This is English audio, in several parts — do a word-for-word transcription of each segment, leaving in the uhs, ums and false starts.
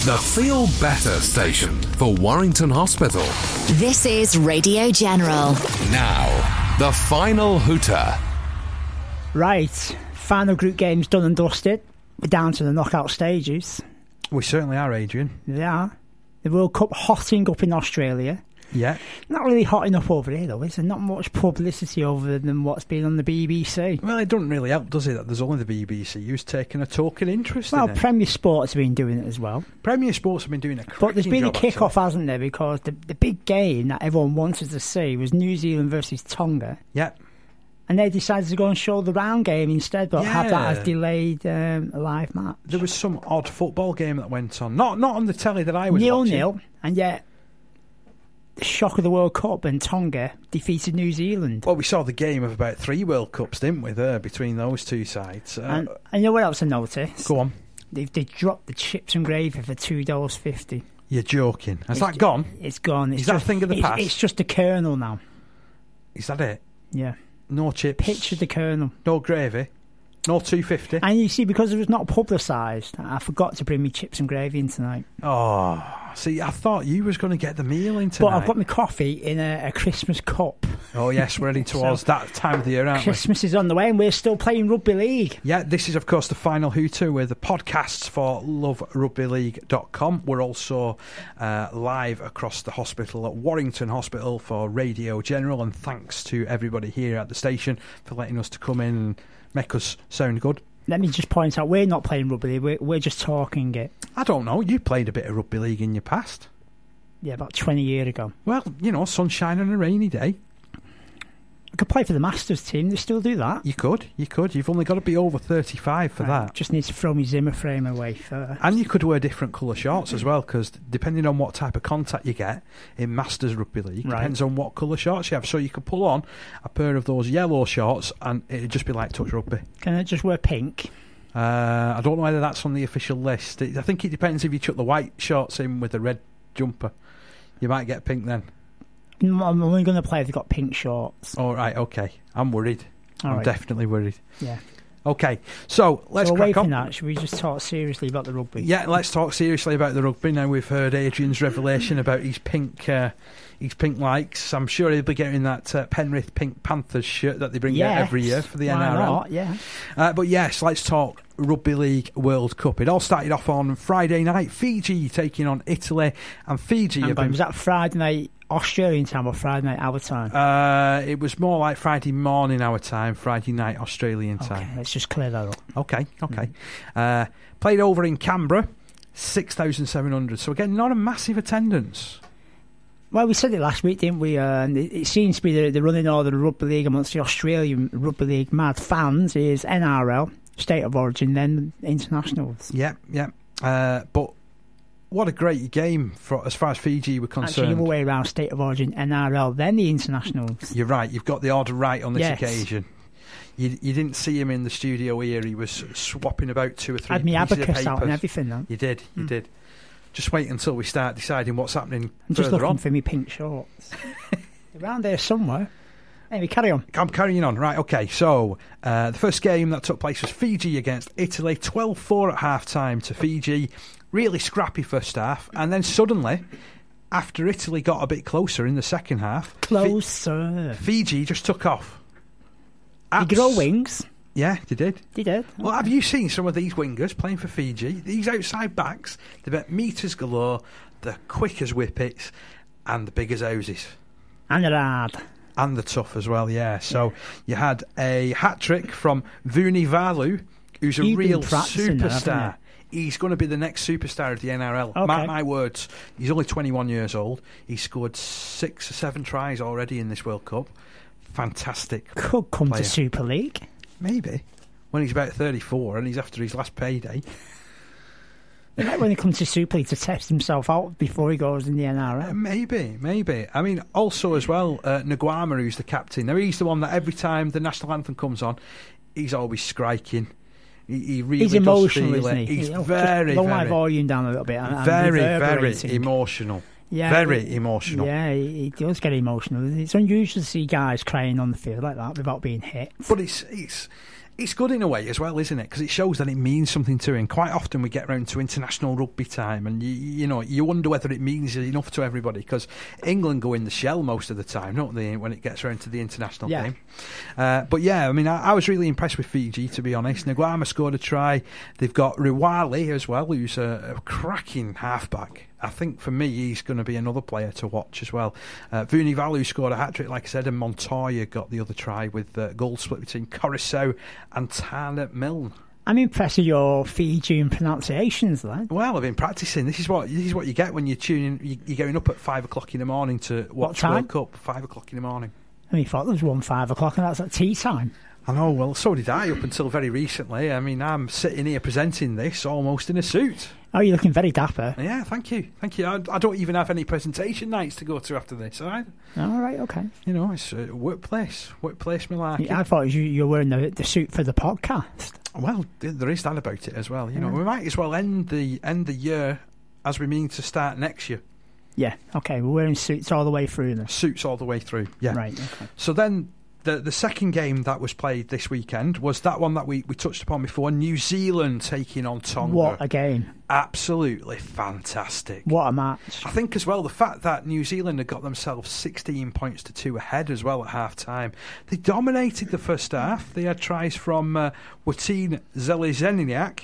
The Feel Better station for Warrington Hospital. This is Radio General. Now, the final hooter. Right, final group games done and dusted. We're down to the knockout stages. We certainly are, Adrian. They are. The World Cup hotting up in Australia. Yeah. Not really hot enough over here, though, is there? Not much publicity over than what's been on the B B C. Well, it doesn't really help, does it, that there's only the B B C who's taken a token interest well, in it. Premier Sports have been doing it as well. Premier Sports have been doing a cracking But there's been job, a kick-off, actually. hasn't there? Because the, the big game that everyone wanted to see was New Zealand versus Tonga. Yeah. And they decided to go and show the round game instead, but have that Yeah. as delayed um, live match. There was some odd football game that went on. Not not on the telly that I was nil watching. nil, and yet the shock of the World Cup and Tonga defeated New Zealand. Well, we saw the game of about three World Cups, didn't we, there, between those two sides. Uh, And, and you know what else I noticed? go on. They've they dropped the chips and gravy for two dollars fifty. You're joking. Has It's that ju- gone? It's gone. It's Is that a just, thing of the it's, past? It's just a kernel now. Is that it? Yeah. No chips? Picture the kernel. No gravy? No two fifty? And you see, because it was not publicised, I forgot to bring me chips and gravy in tonight. Oh, see, I thought you was going to get the meal in But tonight. I've got my coffee in a, a Christmas cup. Oh, yes, we're heading towards So, that time of the year, aren't we? Christmas is on the way and we're still playing rugby league. Yeah, this is, of course, the final Hooter with the podcasts for love rugby league dot com. We're also uh, live across the hospital at Warrington Hospital for Radio General, and thanks to everybody here at the station for letting us to come in and make us sound good. Let me just point out, we're not playing rugby league, we're, we're just talking it. I don't know, you played a bit of rugby league in your past. Yeah, about twenty years ago. Well, you know, sunshine on a rainy day. I could play for the Masters team, they still do that. You could, you could. You've only got to be over thirty-five for I that. just need to throw my Zimmer frame away first. And you could wear different colour shorts as well, because depending on what type of contact you get in Masters Rugby League, Right. depends on what colour shorts you have. So you could pull on a pair of those yellow shorts and it'd just be like touch rugby. Can I just wear pink? Uh, I don't know whether that's on the official list. It, I think it depends if you chuck the white shorts in with the red jumper. You might get pink then. No, I'm only going to play if they've got pink shorts. All right, okay. I'm worried. All I'm right. definitely worried. Yeah. Okay, so let's so away crack from on. that, should we just talk seriously about the rugby? Yeah, let's talk seriously about the rugby. Now we've heard Adrian's revelation about his pink uh, his pink likes. I'm sure he'll be getting that uh, Penrith Pink Panthers shirt that they bring out Yes. every year for the Why N R L. not? Yeah. Uh, but yes, let's talk Rugby League World Cup. It all started off on Friday night. Fiji taking on Italy, and Fiji Hang have on, been, was that Friday night Australian time or Friday night our time? uh, it was more like Friday morning our time, Friday night Australian okay, time. let's just clear that up. Okay, okay. Uh, played over in Canberra, six thousand seven hundred. So again, not a massive attendance. Well, we said it last week, didn't we? Uh, and it, it seems to be the, the running order of rugby league amongst the Australian rugby league mad fans is N R L, State of Origin, then internationals. Yeah, yeah. Uh, but what a great game for as far as Fiji were Actually, concerned. the other way around, State of Origin, N R L, then the internationals. You're right. You've got the order right on this Yes. occasion. You, you didn't see him in the studio here. He was swapping about two or three Had me pieces of abacus out and papers. everything, though. You did. You Hmm. did. Just wait until we start deciding what's happening I'm just further looking on. for me pink shorts. Around there somewhere. Anyway, carry on. I'm carrying on. Right, okay. So, uh, the first game that took place was Fiji against Italy. twelve four at half-time to Fiji. Really scrappy first half. And then suddenly, after Italy got a bit closer in the second half, Fi- Closer. Fiji just took off. They grow wings. Yeah, they did. They did. Well, have you seen some of these wingers playing for Fiji? These outside backs, they've got metres galore, they're quick as whippets, and the big as houses. And they're hard. And the tough as well, yeah. So you had a hat-trick from Vunivalu, who's a You've been real practicing that, superstar. haven't He's going to be the next superstar of the N R L. Okay. Mark my words. He's only twenty-one years old. He's scored six or seven tries already in this World Cup. Fantastic. Could come player. to Super League. Maybe. When he's about thirty-four and he's after his last payday. He might when he comes to Super League to test himself out before he goes in the N R Uh, L. maybe, maybe. I mean, also as well, uh, Nguama, who's the captain. Now, he's the one that every time the national anthem comes on, he's always striking. He, he really He's does emotional, feel isn't it. he? He's He'll very, just lower my very, volume down a little bit. And, and very, very reverberating. emotional. Yeah, very he- emotional. Yeah, he, he does get emotional. It's unusual to see guys crying on the field like that without being hit. But it's it's it's good in a way as well, isn't it? Because it shows that it means something to him. Quite often we get round to international rugby time, and you, you know, you wonder whether it means enough to everybody. Because England go in the shell most of the time, don't they? When it gets round to the international yeah. game. Uh, but yeah, I mean, I, I was really impressed with Fiji, to be honest. Nguama scored a try. They've got Riwali as well, who's a, a cracking halfback. I think for me, he's going to be another player to watch as well. Uh, Vunivalu scored a hat-trick, like I said, and Montoya got the other try with the uh, goal split between Coruscant and Tana Milne. I'm impressed with your Fijian pronunciations, lad. Well, I've been practising. This is what this is what you get when you're tuning. You, you're going up at five o'clock in the morning to watch World Cup. Five o'clock in the morning. I mean, I thought there was one five o'clock, and that's at tea time. I know. Well, so did I up until very recently. I mean, I'm sitting here presenting this almost in a suit. Oh, you're looking very dapper. Yeah, thank you, thank you. I, I don't even have any presentation nights to go to after this. All right. All right. Okay. You know, it's a workplace, workplace malarkey. Yeah, I thought you you were wearing the, the suit for the podcast. Well, there is that about it as well. You know, yeah. We might as well end the end the year as we mean to start next year. Yeah. Okay. We're wearing suits all the way through then. Suits all the way through. Yeah. Right. Okay. So then. The the second game that was played this weekend was that one that we, we touched upon before, New Zealand taking on Tonga. What a game. Absolutely fantastic. What a match. I think as well the fact that New Zealand had got themselves sixteen points to two ahead as well at half time. They dominated the first half. They had tries from uh, Watin Zelezeniak,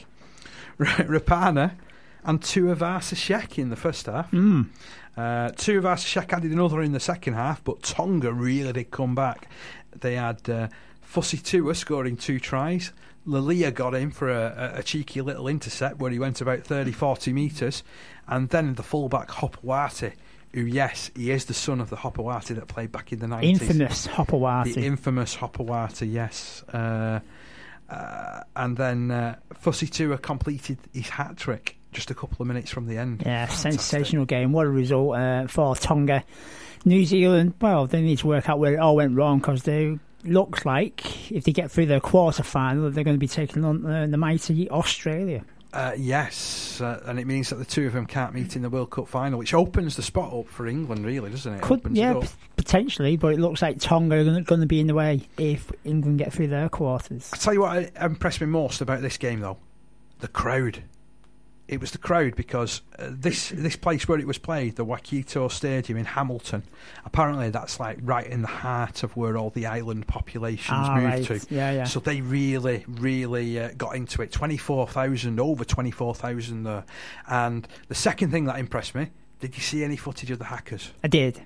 Rapana and Tuivasa-Sheck in the first half. Mm. Uh, Tuivasa-Sheck added another in the second half, but Tonga really did come back. They had uh, Fussy Tua scoring two tries. Lalia got in for a, a, a cheeky little intercept where he went about thirty, forty metres. And then the fullback Hopewati, who, yes, he is the son of the Hopewati that played back in the nineties. Infamous Hopewati. The infamous Hopewati, yes. Uh, uh, and then uh, Fussy Tua completed his hat-trick just a couple of minutes from the end. Yeah, Fantastic. Sensational game. What a result uh, for Tonga. New Zealand, well, they need to work out where it all went wrong, because they looks like if they get through the quarter final, they're going to be taking on uh, the mighty Australia. Uh, yes, uh, and it means that the two of them can't meet in the World Cup final, which opens the spot up for England, really, doesn't it? Could, opens yeah, it p- potentially, but it looks like Tonga are going to be in the way if England get through their quarters. I'll tell you what impressed me most about this game, though. The crowd. It was the crowd, because uh, this this place where it was played, the Waikato Stadium in Hamilton, apparently that's like right in the heart of where all the island populations ah, moved right. to. Yeah, yeah. So they really, really uh, got into it. twenty-four thousand, over twenty-four thousand there. And the second thing that impressed me, did you see any footage of the Hackers? I did.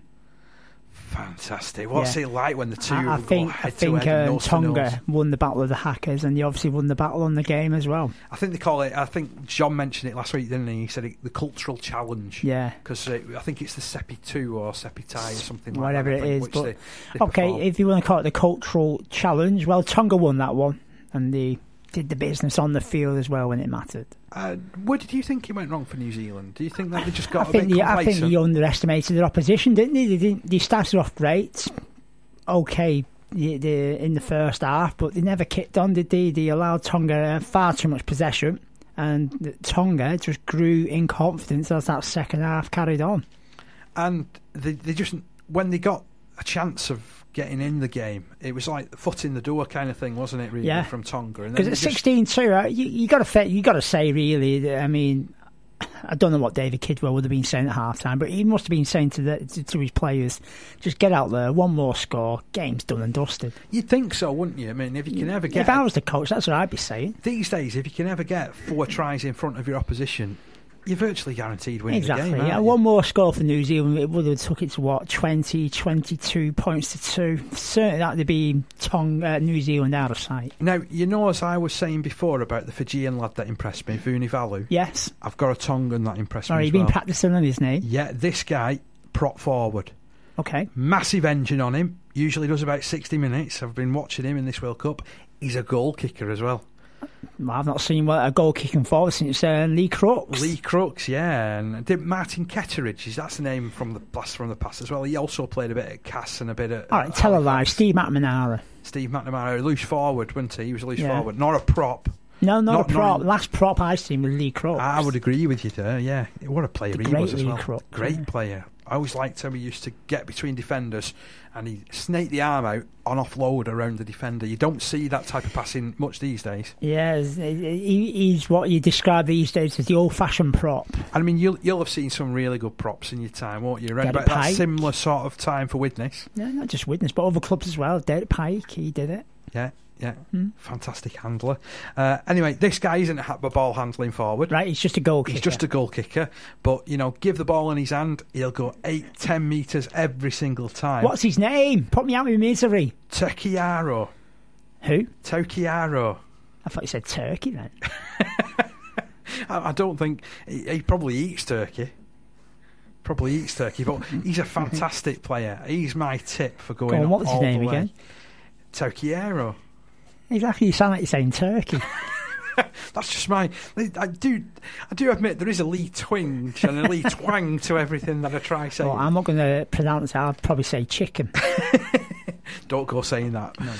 Fantastic. What's yeah. it like when the two I, I go think, head I think to head, uh, nose Tonga to nose? won the battle of the Hackers, and they obviously won the battle on the game as well. I think they call it, I think John mentioned it last week, didn't he? He said it, the cultural challenge. Yeah. Because uh, I think it's the Sepi two or Sepi Tai or something like Whatever that. it is. Which But, they, they okay, perform. if you want to call it the cultural challenge, well, Tonga won that one, and they did the business on the field as well when it mattered. Uh, where did you think it went wrong for New Zealand? Do you think that they just got I a think bit they, I complacent? think they underestimated their opposition, didn't they? They, didn't, they started off great, okay, the, the, in the first half, but they never kicked on, did they? They allowed Tonga far too much possession, and the, Tonga just grew in confidence as that second half carried on. And they, they just, when they got a chance of getting in the game, it was like the foot in the door kind of thing, wasn't it? Really, yeah. from Tonga. Because at sixteen two, right, you, you got to you got to say really. That, I mean, I don't know what David Kidwell would have been saying at half time, but he must have been saying to the to, to his players, just get out there, one more score, game's done and dusted. You'd think so, wouldn't you? I mean, if you can ever get, if I was the coach, that's what I'd be saying. These days, if you can ever get four tries in front of your opposition, you're virtually guaranteed winning exactly, the game. Yeah, You? one more score for New Zealand, it would have took it to what, twenty, twenty-two points to two. Certainly that would be Tonga, uh, New Zealand out of sight. Now, you know, as I was saying before about the Fijian lad that impressed me, Vunivalu. Yes. I've got a Tongan that impressed Sorry, me. you've as been well. practicing on his name. Yeah, this guy, prop forward. Okay. Massive engine on him. Usually does about sixty minutes. I've been watching him in this World Cup. He's a goal kicker as well. Well, I've not seen a goal kicking forward since uh, Lee Crooks. Lee Crooks, yeah, and did Martin Ketteridge. That's the name from the blast from the past as well. He also played a bit at Cass and a bit at. All right, tell a lie. Steve McNamara. Steve McNamara, loose forward, wasn't he? He was a loose Yeah. forward, not a prop. No, not, Not- a prop. not- Last prop I've seen was Lee Crooks. I would agree with you there. Yeah, what a player The he great was as Lee well. Crooks, Great yeah. player. I always liked how he used to get between defenders and he snake the arm out on offload around the defender. You don't see that type of passing much these days. Yeah, he, he's what you describe these days as the old-fashioned prop. I mean, you'll you'll have seen some really good props in your time, won't you? Around Derek about that Pike. similar sort of time for Widnes. Yeah, not just Widnes, but other clubs as well. Derek Pike, he did it. Yeah. Yeah, mm. fantastic handler. Uh, anyway, this guy isn't a ball handling forward. Right, he's just a goal kicker. He's just a goal kicker. But, you know, give the ball in his hand, he'll go eight, ten metres every single time. What's his name? Put me out of misery. Turkiaro. Who? Turkiaro. I thought you said turkey then. I, I don't think... He, he probably eats turkey. Probably eats turkey, but he's a fantastic player. He's my tip for going Go on, up what was his all name the way. again? Turkiaro. Exactly, you sound like you're saying turkey. That's just my. I do. I do admit there is a Lee twinge and a Lee twang to everything that I try saying. Well, I'm not going to pronounce it. I'll probably say chicken. Don't go saying that. No.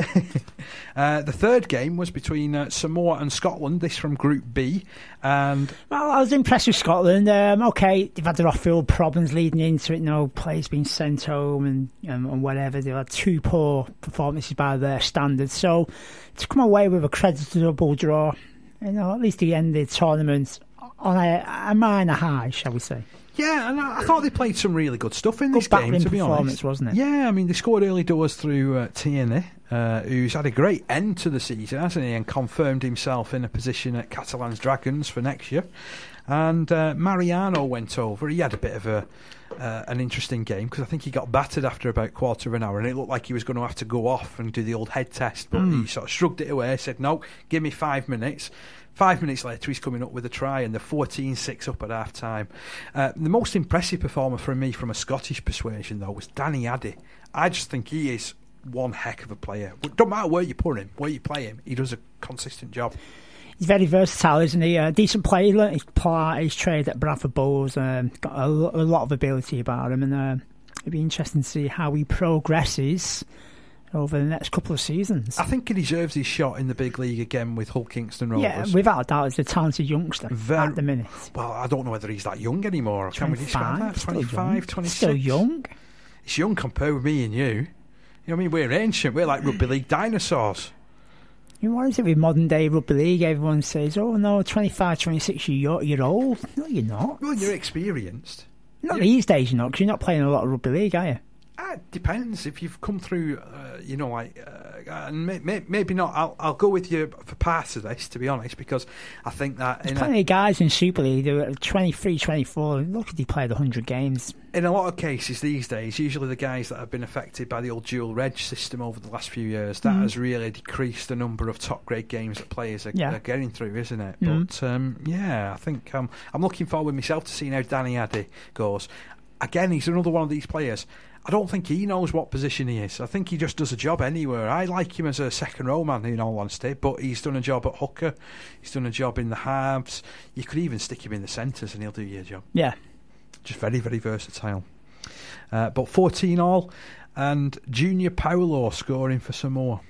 uh, the third game was between uh, Samoa and Scotland. This from Group B, and well, I was impressed with Scotland. Um, okay, they've had their off-field problems leading into it. No players being sent home and, and and whatever. They've had two poor performances by their standards. So to come away with a creditable draw, you know, at least they ended the tournament on a, a minor high, shall we say? Yeah, and I, I thought they played some really good stuff in Good this game, battling to be performance, honest. Wasn't it? Yeah, I mean, they scored early doors through uh, Tierney, uh, who's had a great end to the season, hasn't he, and confirmed himself in a position at Catalan's Dragons for next year. And uh, Mariano went over. He had a bit of a uh, an interesting game because I think he got battered after about a quarter of an hour and it looked like he was going to have to go off and do the old head test, but mm. he sort of shrugged it away, said, no, give me five minutes. Five minutes later, he's coming up with a try, and they're fourteen six up at half time. Uh, the most impressive performer for me from a Scottish persuasion, though, was Danny Addy. I just think he is one heck of a player. It don't matter where you put him, where you play him, he does a consistent job. He's very versatile, isn't he? A decent player. He learnt his, play, his trade at Bradford Bulls. Um, got a, a lot of ability about him, and uh, it'd be interesting to see how he progresses over the next couple of seasons. I think he deserves his shot in the big league again with Hull Kingston Rovers. Yeah, without a doubt, he's a talented youngster Very, at the minute. Well, I don't know whether he's that young anymore. Can we describe that? twenty-five, twenty-six Still young. He's young compared with me and you. You know what I mean? We're ancient. We're like rugby league dinosaurs. You know, what is it with modern day rugby league? Everyone says, oh no, twenty-five, twenty-six, you're, you're old. No, you're not. Well, you're experienced. Not you're... these days, you're not, because you're not playing a lot of rugby league, are you? Uh, it depends. If you've come through, uh, you know, like, uh, and may, may, maybe not. I'll, I'll go with you for part of this, to be honest, because I think that there's in plenty a, of guys in Super League who are twenty-three, twenty-four. Look at he played one hundred games. In a lot of cases these days, usually the guys that have been affected by the old dual reg system over the last few years, that mm. has really decreased the number of top grade games that players are, yeah. are getting through, isn't it? Mm. But um, yeah, I think um, I'm looking forward myself to seeing how Danny Addy goes. Again, he's another one of these players. I don't think he knows what position he is. I think he just does a job anywhere. I like him as a second row man, in all honesty, but he's done a job at hooker. He's done a job in the halves. You could even stick him in the centres and he'll do your job. Yeah. Just very, very versatile. Uh, but fourteen all, and Junior Paulo scoring for Samoa.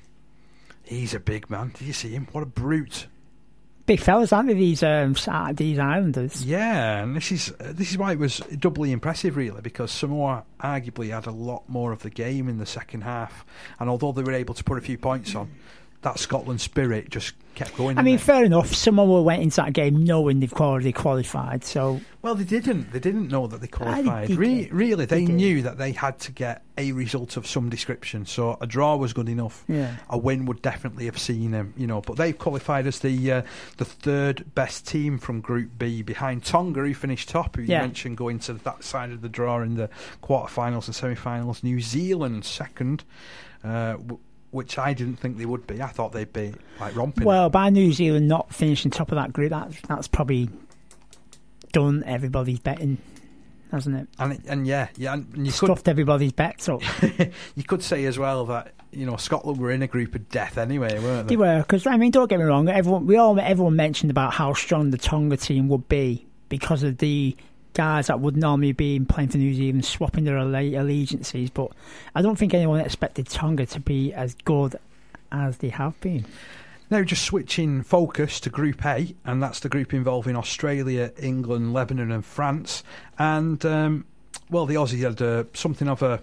He's a big man. Did you see him? What a brute. Big fellas, aren't they, these um, these Islanders? Yeah, and this is uh, this is why it was doubly impressive, really, because Samoa arguably had a lot more of the game in the second half, and although they were able to put a few points on, that Scotland spirit just kept going. I mean, it? fair enough. Samoa went into that game knowing they've already qualified. So, well, they didn't. They didn't know that they qualified. They Re- really, they, they knew that they had to get a result of some description. So a draw was good enough. Yeah. A win would definitely have seen them. You know, but they've qualified as the uh, the third best team from Group B, behind Tonga, who finished top. Who yeah. you mentioned going to that side of the draw in the quarterfinals and semi-finals. New Zealand second. Uh, w- Which I didn't think they would be. I thought they'd be like romping. Well, by New Zealand not finishing top of that group, that's that's probably done everybody's betting, hasn't it? And it, and yeah, yeah, and you stuffed could, everybody's bets up. You could say as well that, you know, Scotland were in a group of death anyway, weren't they? They were, because I mean, don't get me wrong. Everyone, we all everyone mentioned about how strong the Tonga team would be because of the guys that would normally be playing for New Zealand swapping their allegiances, but I don't think anyone expected Tonga to be as good as they have been. Now just switching focus to Group A, and that's the group involving Australia, England, Lebanon and France, and um, well, the Aussies had uh, something of a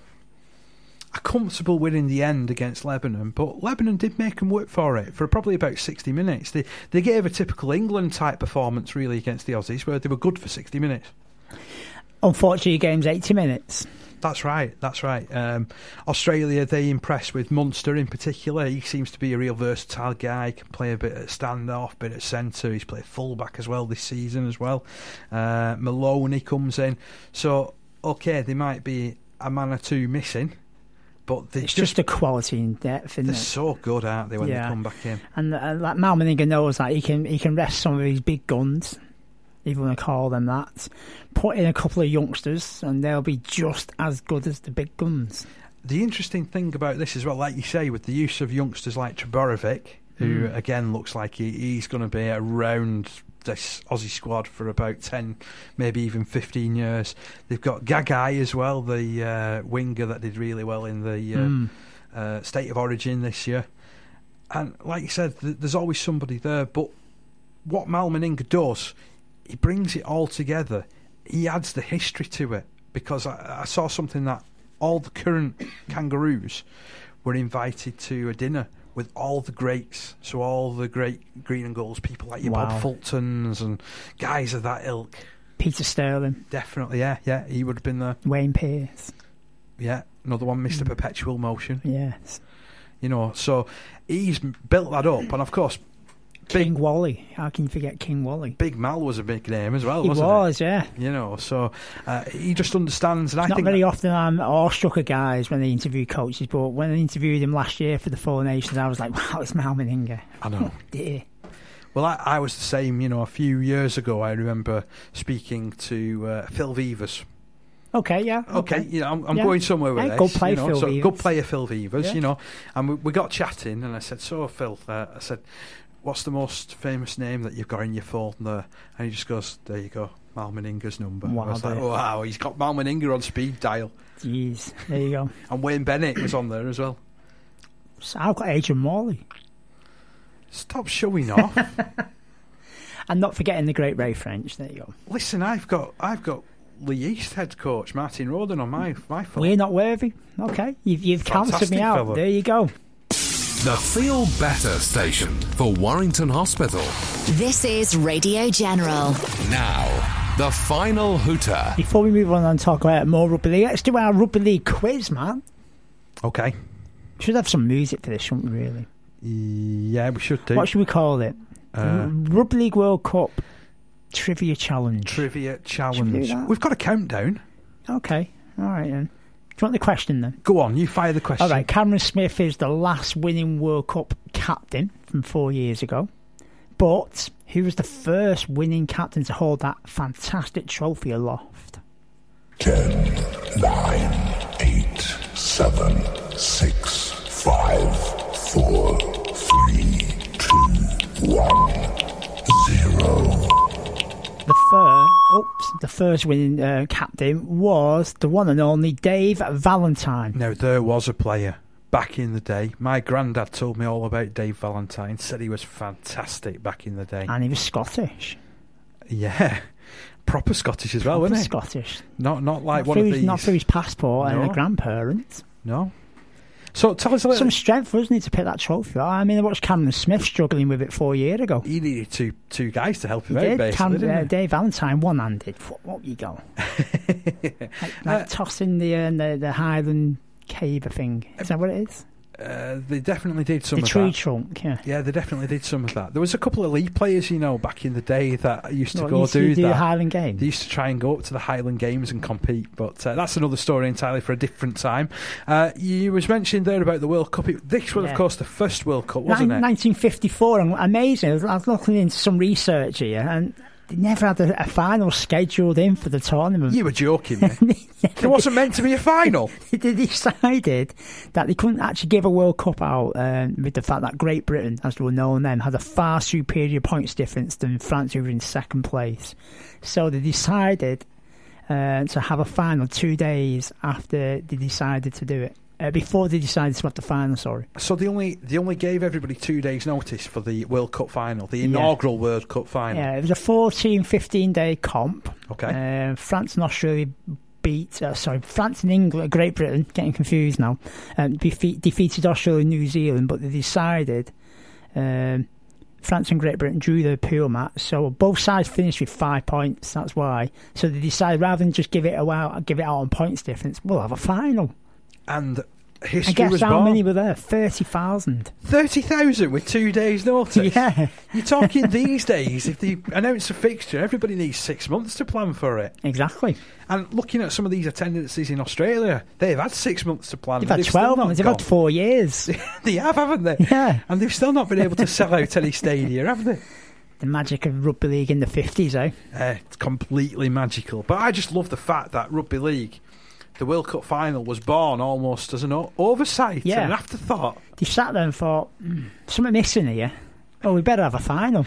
a comfortable win in the end against Lebanon, but Lebanon did make them work for it for probably about sixty minutes. They they gave a typical England type performance really against the Aussies, where they were good for sixty minutes. Unfortunately, the game's eighty minutes. That's right, that's right. Um, Australia, they impressed with Munster in particular. He seems to be a real versatile guy. He can play a bit at standoff, bit at centre. He's played fullback as well this season as well. Uh, Maloney comes in. So, okay, there might be a man or two missing, but it's just, just a quality in depth, isn't they're it? so good, aren't they, when Yeah. they come back in? And uh, like Mal Meninga knows that he can he can rest some of his big guns, if you want to call them that. Put in a couple of youngsters, and they'll be just as good as the big guns. The interesting thing about this as well, like you say, with the use of youngsters like Treborovic, who Mm. again looks like he, he's going to be around this Aussie squad for about ten, maybe even fifteen years. They've got Gagai as well, the uh, winger that did really well in the uh, Mm. uh, State of Origin this year. And like you said, th- there's always somebody there. But what Mal Meninga does, he brings it all together. He adds the history to it, because I, I saw something that all the current Kangaroos were invited to a dinner with all the greats, so all the great green and golds people like your Wow. Bob Fultons and guys of that ilk. Peter Sterling, Definitely, yeah, yeah, he would have been there. Wayne Pearce, Yeah, another one, Mister Mm. Perpetual Motion. yes. You know, so he's built that up, and of course, King Wally. How can you forget King Wally? Big Mal was a big name as well, He wasn't was, yeah. it? You know, so uh, he just understands, and I Not think very that- often I'm awestruck of guys when they interview coaches, but when I interviewed him last year for the Four Nations, I was like, wow, it's Mal Meninga. I know. Oh, dear. Well, I, I was the same. You know, a few years ago, I remember speaking to uh, Phil Vivers. Okay, yeah. Okay, you know, I'm, I'm Yeah. going somewhere with Yeah, this. good play, you know, Phil so Vivers. good player, Phil Vivers. Yeah. You know, and we, we got chatting, and I said, "So, Phil," uh, I said, "What's the most famous name that you've got in your phone there?" And he just goes, "There you go, Mal Meninga's number." Wow, I was like, there. "Wow, he's got Mal Meninga on speed dial," Jeez, there you go. and Wayne Bennett was on there as well. So I've got Adrian Morley. Stop showing off. And not forgetting the great Ray French. There you go. Listen, I've got, I've got Lee East head coach Martin Roden on my my phone. We're not worthy. Okay, you've, you've counted Fantastic me out. fella. There you go. The Feel Better station for Warrington Hospital. This is Radio General. Now, the final hooter. Before we move on and talk about more rugby league, let's do our rugby league quiz, man. Okay. We should have some music for this, shouldn't we, really? Yeah, we should do. What should we call it? Uh, Rugby League World Cup Trivia Challenge. Trivia Should we do challenge. that? We've got a countdown. Okay, all right then. Do you want the question then? Go on, you fire the question. All right, Cameron Smith is the last winning World Cup captain from four years ago. But who was the first winning captain to hold that fantastic trophy aloft? Ten, nine, eight, seven, six, five, four, three, two, one, zero. The first, oops, the first winning uh, captain was the one and only Dave Valentine. Now, there was a player back in the day. My granddad told me all about Dave Valentine, said he was fantastic back in the day. And he was Scottish. Yeah. Proper Scottish as well, Proper wasn't he? Scottish. Not not like not one through of his, these. Not through his passport and No. the grandparents. No. So tell us a little. Some strength, wasn't it, to pick that trophy? I mean, I watched Cameron Smith struggling with it four years ago. He needed two two guys to help him He out, did. basically, Cam, didn't uh, he? Dave Valentine, one-handed. What, what you go? like like Uh, tossing the, uh, the the Highland Caber thing. Is that what it is? Uh, they definitely did some The of tree that. trunk, yeah. Yeah, they definitely did some of that. There was a couple of league players, you know, back in the day that used to What, go used to do do that. the Highland Games? They used to try and go up to the Highland Games and compete, but uh, that's another story entirely for a different time. Uh, you was mentioning there about the World Cup. It, this was, Yeah. of course, the first World Cup, wasn't Nin- it? nineteen fifty-four, and amazing. I was, I was looking into some research here, and they never had a, a final scheduled in for the tournament. You were joking, me. There wasn't meant to be a final. They decided that they couldn't actually give a World Cup out um, with the fact that Great Britain, as they were known then, had a far superior points difference than France, who were in second place. So they decided uh, to have a final two days after they decided to do it. Uh, before they decided to have the final, sorry. So they only they only gave everybody two days' notice for the World Cup final, the Yeah. inaugural World Cup final. Yeah, it was a fourteen, fifteen day comp. Okay. Uh, France and Australia beat, uh, sorry, France and England, Great Britain, getting confused now, um, defeat, defeated Australia and New Zealand, but they decided um, France and Great Britain drew their pool match, so both sides finished with five points, that's why. So they decided rather than just give it out, give it out on points difference, we'll have a final. And history I guess was how born. many were there? thirty thousand. thirty thousand with two days' notice. Yeah. You're talking these days, if they announce a fixture, everybody needs six months to plan for it. Exactly. And looking at some of these attendances in Australia, they've had six months to plan. They've had They've still twelve, not they've gone. had four years. They have, haven't they? Yeah. And they've still not been able to sell out any stadia, have they? The magic of rugby league in the fifties, eh? Uh, it's completely magical. But I just love the fact that rugby league, the World Cup final, was born almost as an o- oversight Yeah. and an afterthought. They sat there and thought, mm, something missing here. Oh, we better have a final.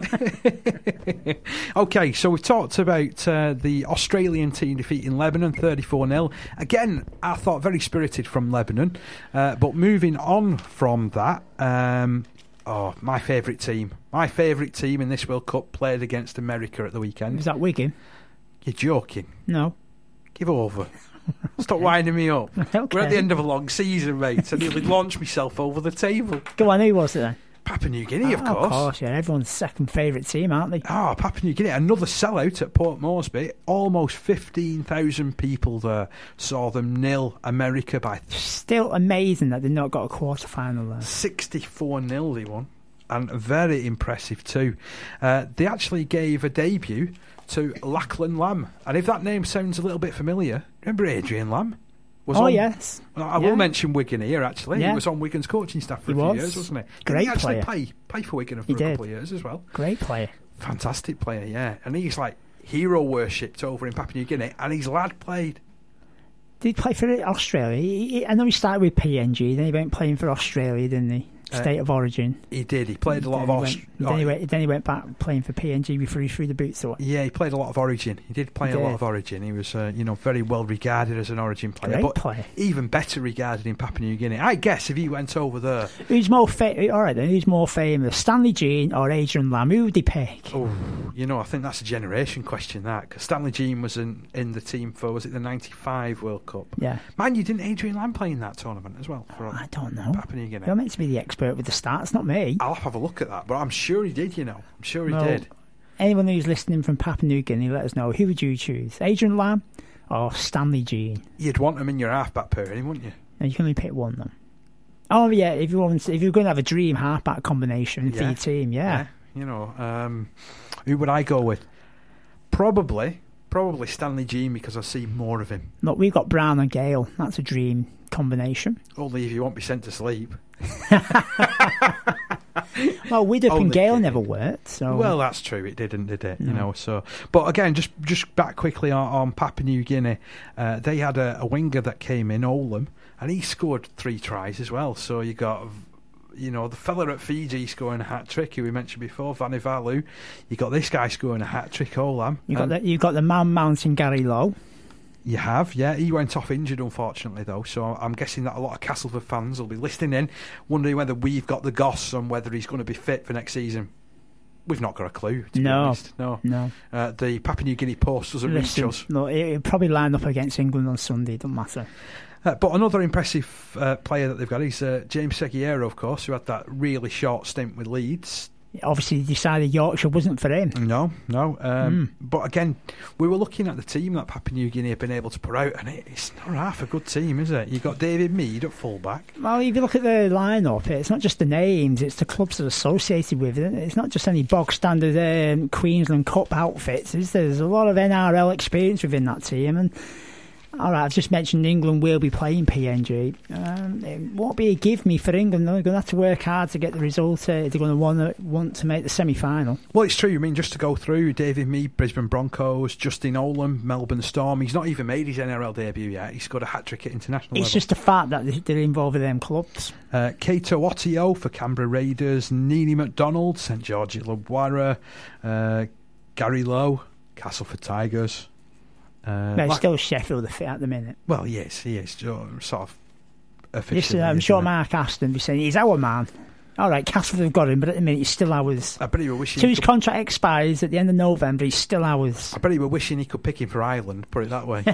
Okay, so we've talked about uh, the Australian team defeating Lebanon thirty-four nil. Again, I thought very spirited from Lebanon. Uh, but moving on from that, um, oh, my favourite team. My favourite team in this World Cup played against America at the weekend. Was that Wigan? You're joking. No. Give over. Stop winding me up. Okay. We're at the end of a long season, mate. I nearly launched myself over the table. Go on, who was it then? Papua New Guinea, of Oh, course. Of course, yeah. Everyone's second favourite team, aren't they? Ah, Papua New Guinea, another sellout at Port Moresby. Almost fifteen thousand people there saw them nil America by Still amazing that they've not got a quarter final there. sixty-four nil they won. And very impressive too. Uh, they actually gave a debut to Lachlan Lamb. And if that name sounds a little bit familiar, remember Adrian Lamb? Was Oh, on, yes. Well, I Yeah. will mention Wigan here, actually. Yeah. He was on Wigan's coaching staff for He a few was. years, wasn't he? Didn't Great he actually player. play, play for Wigan for He a did. couple of years as well? Great player. Fantastic player, yeah. And he's like hero worshipped over in Papua New Guinea, and his lad played. Did he play for Australia? He, he, I know he started with P N G, then he went playing for Australia, didn't he? State Uh, of origin. He did. He played a lot then, of he Aus- went, then, he went, then he went back playing for P N G before he threw the boots away. Yeah, he played a lot of Origin. He did play He a lot did. of Origin. He was, uh, you know, very well regarded as an Origin player, Great but player. even better regarded in Papua New Guinea. I guess if he went over there, Who's more fa- all right then? Who's more famous, Stanley Jean or Adrian Lamb? Who would he pick? oh, you know, I think that's a generation question. That because Stanley Jean was in, in the team for was it the ninety-five World Cup? Yeah, Man, you didn't Adrian Lamb play in that tournament as well for I don't know. Papua New Guinea. You're meant to be the expert with the stats, not me. I'll have a look at that, but I'm sure he did. You know, I'm sure he Well, did. Anyone who's listening from Papua New Guinea, let us know. Who would you choose, Adrian Lamb or Stanley Jean? You'd want him in your halfback pairing, wouldn't you? No, you can only pick one then. Oh yeah, if you want, if you're going to have a dream halfback combination for Yeah. your team, yeah. You know, um, who would I go with? Probably, probably Stanley Jean because I see more of him. Look, we've got Brown and Gale. That's a dream combination. Only if you won't be sent to sleep. Well, Widdop Only and Gale kidding. never worked. So Well, that's true. It didn't, did it? You No. know. So, but again, just just back quickly on, on Papua New Guinea, uh, they had a, a winger that came in, Olam, and he scored three tries as well. So you got, you know, the fella at Fiji scoring a hat trick, who we mentioned before, Vanivalu. You got this guy scoring a hat trick, Olam. you got And the, you got the man mountain Gary Lowe. You have, yeah. He went off injured, unfortunately, though. So I'm guessing that a lot of Castleford fans will be listening in, wondering whether we've got the goss on whether he's going to be fit for next season. We've not got a clue, to be No. honest. No. No, Uh, the Papua New Guinea Post doesn't listen, reach us. no, it, it probably lined up against England on Sunday. It doesn't matter. Uh, but another impressive uh, player that they've got is uh, James Seguiero, of course, who had that really short stint with Leeds. Obviously, he decided Yorkshire wasn't for him. No, no. Um, Mm. But again, we were looking at the team that Papua New Guinea have been able to put out, and it, it's not half a good team, is it? You've got David Mead at fullback. Well, if you look at the lineup, it's not just the names; it's the clubs that are associated with it. It's not just any bog standard um, Queensland Cup outfits. Is there? There's a lot of N R L experience within that team, and all right, I've just mentioned England will be playing P N G. Um, it won't be a give me for England. They're going to have to work hard to get the result. Uh, they're going to want to want to make the semi-final. Well, it's true. I mean, just to go through, David Mead, Brisbane Broncos, Justin Olam, Melbourne Storm. He's not even made his N R L debut yet. He scored a hat-trick at international It's level. just the fact that they- they're involved with them clubs. Uh, Kato Ottio for Canberra Raiders, Nini McDonald, St George Illawarra, uh, Gary Lowe, Castleford Tigers. Uh, They're La- still Sheffield the fit at the minute. well, yes, he is uh, sort of Listen, officially. I'm isn't sure it? Mark Aston be saying he's our man. All right, Castleford have got him, but at the minute he's still ours. I bet he were wishing. So he his could, contract expires at the end of November. He's still ours. I bet he were wishing he could pick him for Ireland. Put it that way.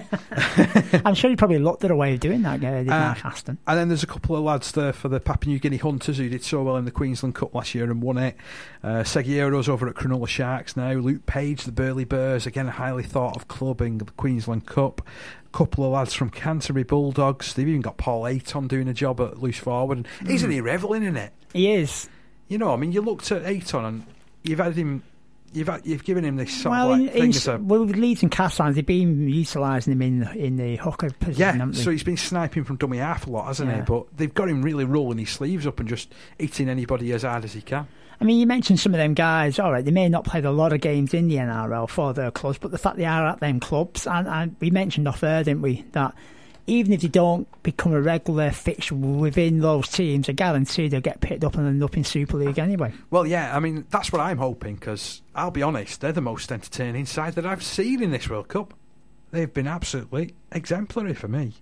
I'm sure he probably looked at a way of doing that, uh, Mark Aston. And then there's a couple of lads there for the Papua New Guinea Hunters who did so well in the Queensland Cup last year and won it. Uh, Seguiero's over at Cronulla Sharks now. Luke Page, the Burleigh Bears, again a highly thought of club in the Queensland Cup. Couple of lads from Canterbury Bulldogs. They've even got Paul Ayton doing a job at loose forward. And mm. Isn't he revelling in it? He is. You know, I mean, you looked at Ayton and you've had him. You've had, you've given him this sort well, of like in, thing in, as a, well, with Leeds and Castellans, they've been utilising him in in the hooker position. Yeah, haven't they? so he's been sniping from dummy half a lot, hasn't Yeah. he? But they've got him really rolling his sleeves up and just hitting anybody as hard as he can. I mean, you mentioned some of them guys. All right, they may not played a lot of games in the N R L for their clubs, but the fact they are at them clubs, and, and we mentioned off air, didn't we, that even if they don't become a regular fixture within those teams, I guarantee they'll get picked up and end up in Super League anyway. Well, yeah, I mean, that's what I'm hoping, because I'll be honest, they're the most entertaining side that I've seen in this World Cup. They've been absolutely exemplary for me.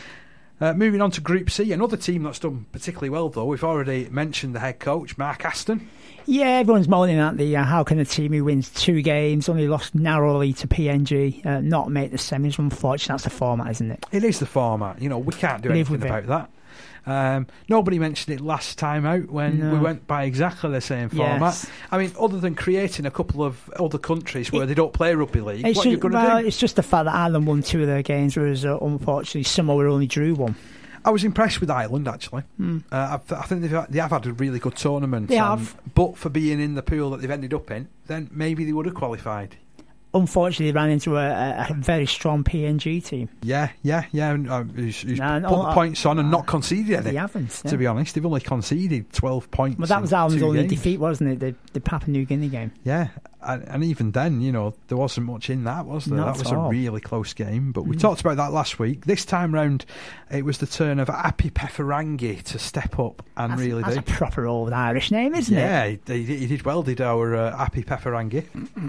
Uh, moving on to Group C, another team that's done particularly well, though. We've already mentioned the head coach, Mark Aston. Yeah, everyone's moaning at the uh, how can a team who wins two games, only lost narrowly to P N G, uh, not make the semis. Unfortunately, that's the format, isn't it? It is the format. You know, we can't do Live anything with about it. that. Um, nobody mentioned it last time out when No. we went by exactly the same format. Yes. I mean, other than creating a couple of other countries where It- they don't play rugby league, It's what are you just, going to well, do? it's just the fact that Ireland won two of their games, whereas uh, unfortunately Samoa only drew one. I was impressed with Ireland, actually. Mm. Uh, I, I think they've, they have had a really good tournament. They um, have. But for being in the pool that they've ended up in, then maybe they would have qualified. Unfortunately, they ran into a, a, a very strong P N G team. Yeah, yeah, yeah. and, uh, who's, who's No, no, put the uh, points on and not conceded any. They haven't. Yeah. To be honest, they've only conceded twelve points. Well, that in was Ireland's two only games. defeat, wasn't it? The, the Papua New Guinea game. Yeah, and, and even then, you know, there wasn't much in that, was there? Not that was at a all. really close game. But we Mm. talked about that last week. This time round, it was the turn of Api Peferangi to step up and That's, really that's do. a proper old Irish name, isn't it? Yeah, he, he, he did well, did our uh, Api Peferangi.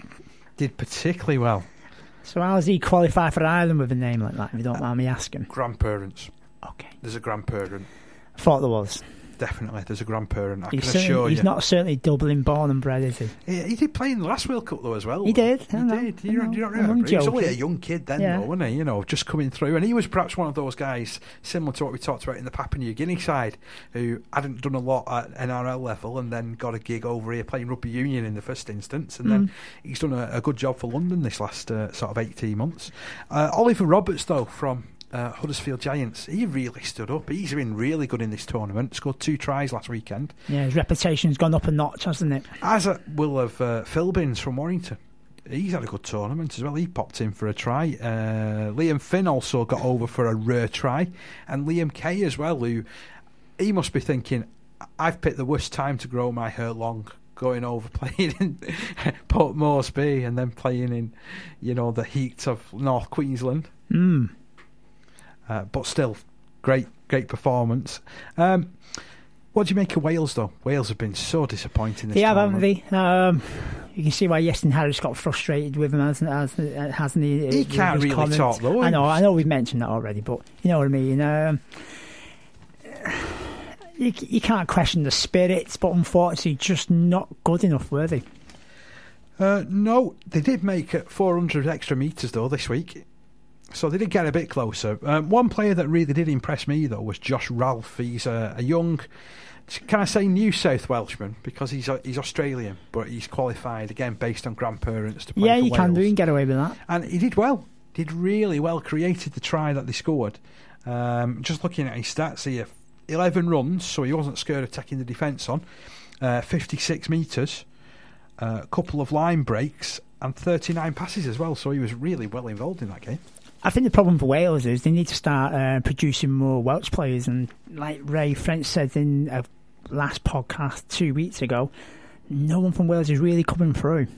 Did particularly well. So how does he qualify for Ireland with a name like that, if you don't mind me asking? Grandparents. Okay. There's a grandparent. I thought there was. Definitely, there's a grandparent. I He's, can certainly- assure he's you. not certainly Dublin born and bred, is he? He, he did play in the last World Cup though as well. He did, He I know, did. I You, don't- know. you don't I'm remember? He was only a joking. young kid then, Yeah. though, wasn't he? You know, just coming through, and he was perhaps one of those guys similar to what we talked about in the Papua New Guinea side, who hadn't done a lot at N R L level, and then got a gig over here playing rugby union in the first instance, and Mm. then he's done a, a good job for London this last uh, sort of eighteen months. Uh, Oliver Roberts, though, from Uh, Huddersfield Giants, he really stood up. He's been really good in this tournament. Scored two tries last weekend. Yeah, his reputation's gone up a notch, hasn't it? As a, will have uh, Philbins from Warrington. He's had a good tournament as well. He popped in for a try. Uh, Liam Finn also got over for a rare try, and Liam Kay as well. Who he must be thinking, I've picked the worst time to grow my hair long. Going over playing in Port Moresby and then playing in, you know, the heat of North Queensland. Mm. Uh, but still, great, great performance. Um, what do you make of Wales, though? Wales have been so disappointing this They have, haven't tournament. they? Um, you can see why Yeston Harris got frustrated with him, hasn't, hasn't, hasn't he? He with can't his really comments. talk, though. I know, I know we've mentioned that already, but you know what I mean. Um, you, you can't question the spirits, but unfortunately, just not good enough, were they? Uh, no, they did make it four hundred extra metres, though, this week. So they did get a bit closer. Um, one player that really did impress me, though, was Josh Ralph. He's a, a young, can I say New South Welshman? Because he's a, he's Australian, but he's qualified, again, based on grandparents to play Yeah, for you can do. Wales. You can get away with that. And he did well. Did really well. Created the try that they scored. Um, just looking at his stats here, eleven runs, so he wasn't scared of taking the defence on. Uh, fifty-six metres, a uh, couple of line breaks, and thirty-nine passes as well. So he was really well involved in that game. I think the problem for Wales is they need to start uh, producing more Welsh players, and like Ray French said in a last podcast two weeks ago, no one from Wales is really coming through.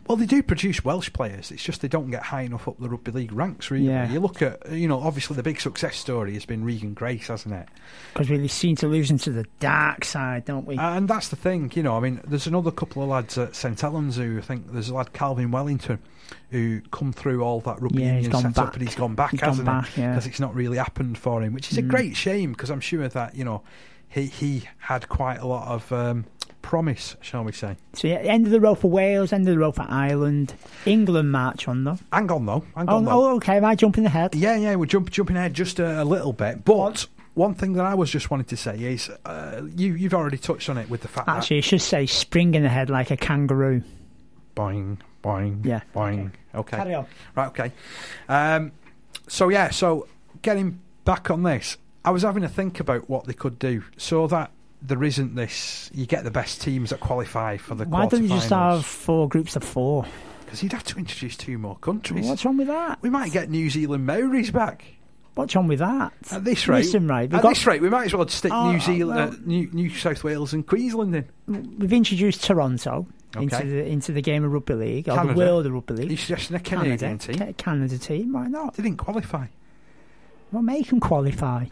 Well, they do produce Welsh players. It's just they don't get high enough up the rugby league ranks, really. Yeah. You look at, you know, obviously the big success story has been Regan Grace, hasn't it? Because we seem to lose into the dark side, don't we? And that's the thing, you know. I mean, there's another couple of lads at St Helens who I think there's a lad Calvin Wellington who come through all that rugby Yeah, he's union gone set back. up, and he's gone back, He's gone hasn't back, he? yeah. Because it's not really happened for him, which is a Mm. great shame. Because I'm sure that, you know, he he had quite a lot of um, promise, shall we say? So yeah, end of the road for Wales, end of the road for Ireland. England march on though. Hang on though, hang Oh, on though. oh, okay. Am I jumping ahead? Yeah, yeah, we're jump, jumping ahead just a, a little bit. But one thing that I was just wanting to say is, uh, you, you've already touched on it with the fact Actually, it should say springing ahead like a kangaroo. that boing, boing, Yeah. boing. Okay. Carry on. Right, okay. Um, so, yeah, so getting back on this, I was having to think about what they could do so that there isn't this, you get the best teams that qualify for the Why don't you just quarterfinals. have four groups of four? Because you'd have to introduce two more countries. What's wrong with that? We might get New Zealand Maoris back. What's wrong with that? At this rate, Listen, right, we've at got- this rate, we might as well stick Oh, New Zealand, well- uh, New, New South Wales, and Queensland in. We've introduced Toronto into Okay. the into the game of rugby league, or Canada. the world of rugby Are you league. suggesting a Canadian Canada, team? Ca- Canada team. Why not? They didn't qualify. Well, make them qualify.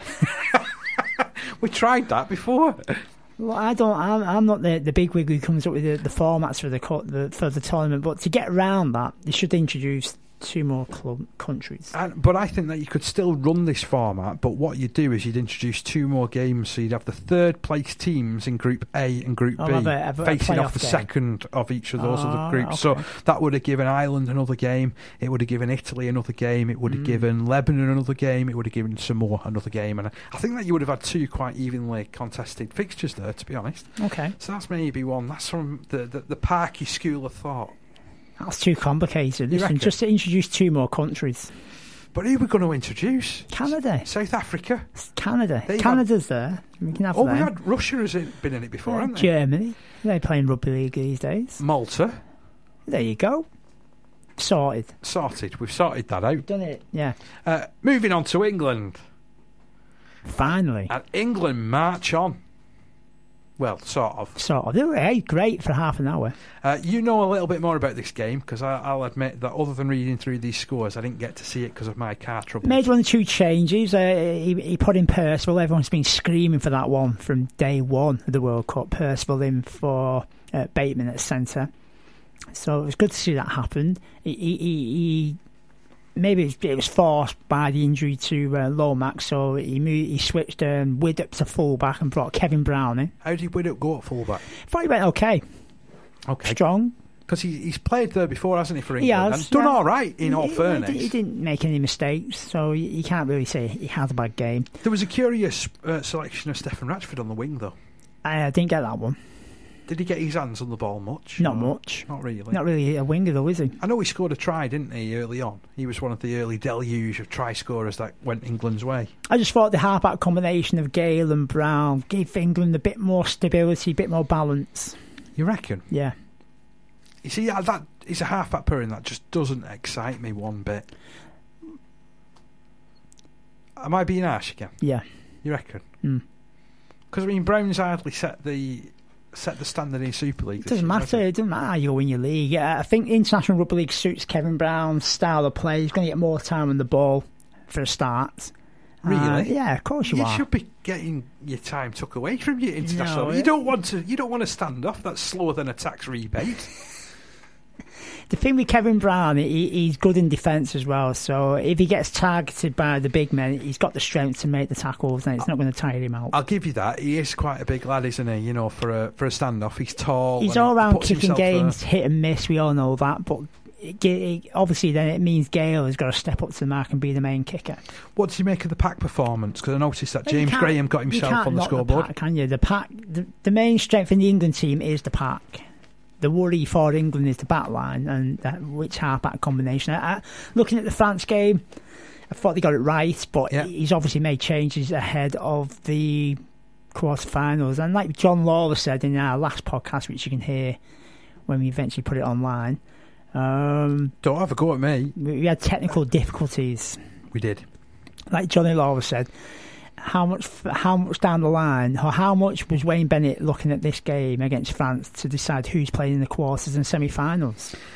We tried that before. Well, I don't. I'm, I'm not the the big wig who comes up with the, the formats for the, co- the for the tournament. But to get around that, they should introduce two more club countries. And, but I think that you could still run this format, but what you'd do is you'd introduce two more games, so you'd have the third place teams in Group A and Group Oh, B have a- have a facing off playoff the game. second of each of those Ah, other groups. So okay. that would have given Ireland another game, it would have given Italy another game, it would have Mm. given Lebanon another game, it would have given Samoa another game, and I, I think that you would have had two quite evenly contested fixtures there, to be honest. Okay, So that's maybe one. That's from the, the, the Parky school of thought. that's too complicated. You Listen, reckon? just to introduce two more countries. But who are we going to introduce? Canada, South Africa. Canada, They've Canada's there. We can have Oh, them. we had Russia has been in it before, Uh, haven't they? Germany, they're playing rugby league these days. Malta. There you go. Sorted. Sorted. We've sorted that out. Done it. Yeah. Uh, moving on to England. Finally. And England march on. Well, sort of. Sort of. They were, hey, great for half an hour. Uh, you know a little bit more about this game, because I'll admit that other than reading through these scores, I didn't get to see it because of my car trouble. Made one or two changes. Uh, he, he put in Percival. Everyone's been screaming for that one from day one of the World Cup. Percival in for uh, Bateman at centre. So it was good to see that happen. He, he, he, he maybe it was, it was forced by the injury to uh, Lomax, so he moved, he switched um, Widdop to fullback and brought Kevin Brown in. How did Widdop go at fullback? Thought he went okay, Okay. strong. Because he, he's played there before, hasn't he, for He England? has, and done yeah. all right, in all He- fairness. he, he didn't make any mistakes, so you, you can't really say he had a bad game. There was a curious uh, selection of Stephen Ratchford on the wing, though. I didn't get that one. Did he get his hands on the ball much? Not Or- much. Not really. Not really a winger though, is he? I know he scored a try, didn't he, early on? He was one of the early deluge of try scorers that went England's way. I just thought the half-back combination of Gale and Brown gave England a bit more stability, a bit more balance. You reckon? Yeah. You see, that, that is a half-back pairing that just doesn't excite me one bit. Am I being harsh again? Yeah. You reckon? Mm. Because, I mean, Brown's hardly set the set the standard in Super League. It this doesn't season, has matter. he? It doesn't matter how you win your league. Uh, I think International Rugby League suits Kevin Brown's style of play. He's going to get more time on the ball for a start. Really? Uh, yeah, of course you, You are. should be getting your time took away from you international. No, you it- don't want to. You don't want to stand off. That's slower than a tax rebate. The thing with Kevin Brown, he, he's good in defence as well. So if he gets targeted by the big men, he's got the strength to make the tackles, and it's not going to tire him out. I'll give you that. He is quite a big lad, isn't he? You know, for a for a standoff, he's tall. He's and all he round puts kicking himself there. games, hit and miss. We all know that, but it, it, obviously then it means Gale has got to step up to the mark and be the main kicker. What did you make of the pack performance? Because I noticed that Well, you James can't- Graham got you himself can't on the knock scoreboard. pack, can you? The pack, the, the main strength in the England team is the pack. The worry for England is the back line and that, which half-back combination. I, I, looking at the France game, I thought they got it right, but Yeah. he's obviously made changes ahead of the quarterfinals. And like John Lawler said in our last podcast, which you can hear when we eventually put it online, um, Don't have a go at me. we had technical difficulties. We did. Like Johnny Lawler said, how much how much down the line, or how much was Wayne Bennett looking at this game against France to decide who's playing in the quarters and semi-finals?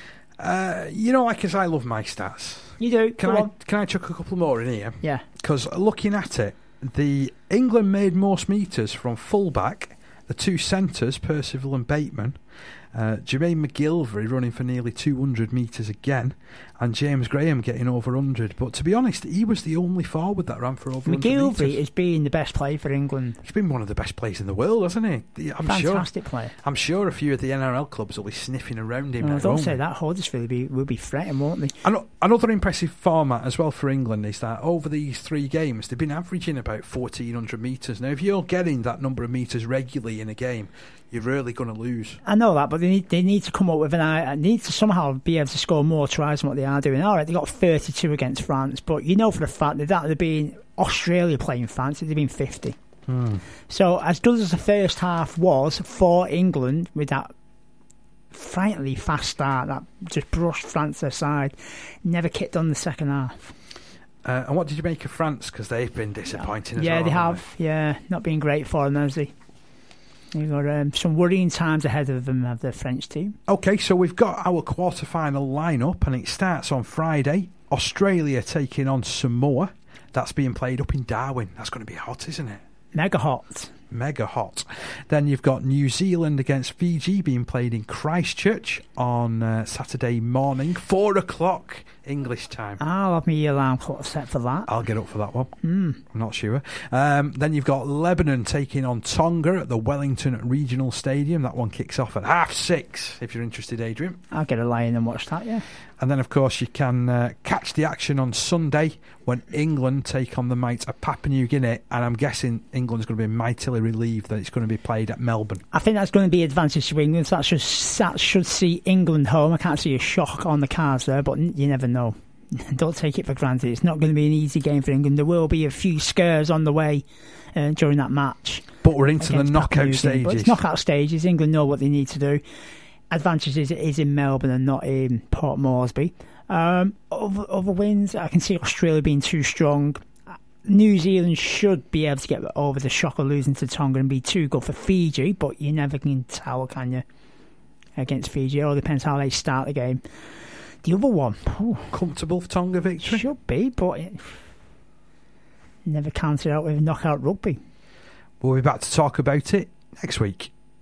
Uh, you know, like as I love my stats. You do. Can Go I on. can I chuck a couple more in here? Yeah. Because looking at it, the England made most metres from fullback, the two centres, Percival and Bateman, uh, Jermaine McGilvery running for nearly two hundred metres again, and James Graham getting over one hundred. But to be honest, he was the only forward that ran for over one hundred McGilvery metres. has been the best player for England. He's been one of the best players in the world, hasn't he? I'm Fantastic sure, player. I'm sure a few of the N R L clubs will be sniffing around him. No, at don't home. say that. Huddersfield will be, will be fretting, won't they? An- Another impressive format as well for England is that over these three games they've been averaging about fourteen hundred metres. Now if you're getting that number of metres regularly in a game, you're really going to lose. I know that, but they need they need to come up with an eye. Need to somehow be able to score more tries than what they are doing. All right, they got thirty-two against France, but you know for a fact that that would have been Australia playing France, it'd have been fifty. Hmm. So as good as the first half was for England, with that frighteningly fast start that just brushed France aside, never kicked on the second half. Uh, and what did you make of France? Because they've been disappointing as yeah, well. they haven't have. Yeah, not been great for them, has they? You've got um, some worrying times ahead of them, of the French team. Okay, so we've got our quarter-final lineup, and it starts on Friday. Australia taking on Samoa. That's being played up in Darwin. That's going to be hot, isn't it? Mega hot. Mega hot. Then you've got New Zealand against Fiji being played in Christchurch on uh, Saturday morning, four o'clock English time. I'll have my alarm clock set for that. I'll get up for that one. Mm. I'm not sure. Um, then you've got Lebanon taking on Tonga at the Wellington Regional Stadium. That one kicks off at half six, if you're interested, Adrian. I'll get a lie in and watch that, yeah. And then, of course, you can uh, catch the action on Sunday when England take on the might of Papua New Guinea. And I'm guessing England's going to be mightily relieved that it's going to be played at Melbourne. I think that's going to be advantage to England. So that should, that should see England home. I can't see a shock on the cards there, but you never know. Don't take it for granted. It's not going to be an easy game for England. There will be a few scares on the way uh, during that match. But we're into the knockout stages. But it's knockout stages. England know what they need to do. Advantage is, is in Melbourne and not in Port Moresby. Um, other, other wins, I can see Australia being too strong. New Zealand should be able to get over the shock of losing to Tonga and be too good for Fiji, but you never can tell, can you, against Fiji? It all depends how they start the game. The other one, oh, comfortable Tonga victory? Should be, but it never counted out with knockout rugby. We'll be back to talk about it next week.